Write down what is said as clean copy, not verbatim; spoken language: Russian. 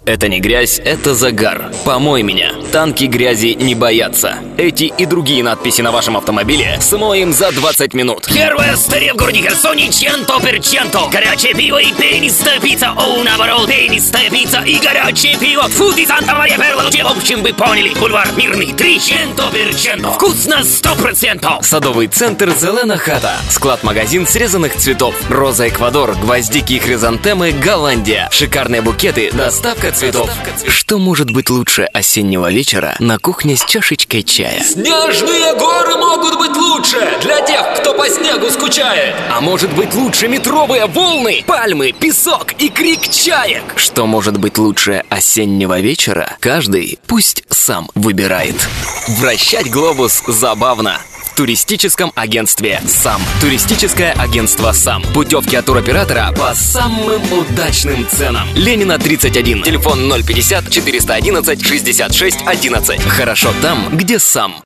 Это не грязь, это загар. Помой меня. Танки грязи не боятся. Эти и другие надписи на вашем автомобиле смоем за 20 минут. Первая старе в городе Херсоне 100%. Горячее пиво и пенистая пицца. О, наоборот, пенистая пицца и горячее пиво. Фуд из Санта-Мария Перлочи. В общем, вы поняли. Бульвар Мирный 300%. Вкусно 100%. Садовый центр «Зелена хата». Склад-магазин срезанных цветов. Роза Эквадор, гвоздики и хризантемы Голландия. Шикарные букеты, доставка цветов. Что может быть лучше осеннего вечера на кухне с чашечкой чая? Снежные горы могут быть лучше для тех, кто по снегу скучает. А может быть лучше метровые волны, пальмы, песок и крик чаек? Что может быть лучше осеннего вечера? Каждый пусть сам выбирает. Вращать глобус забавно. В туристическом агентстве «САМ». Туристическое агентство «САМ». Путевки от туроператора по самым удачным ценам. Ленина, 31. Телефон 050 411 66 11. Хорошо там, где «САМ».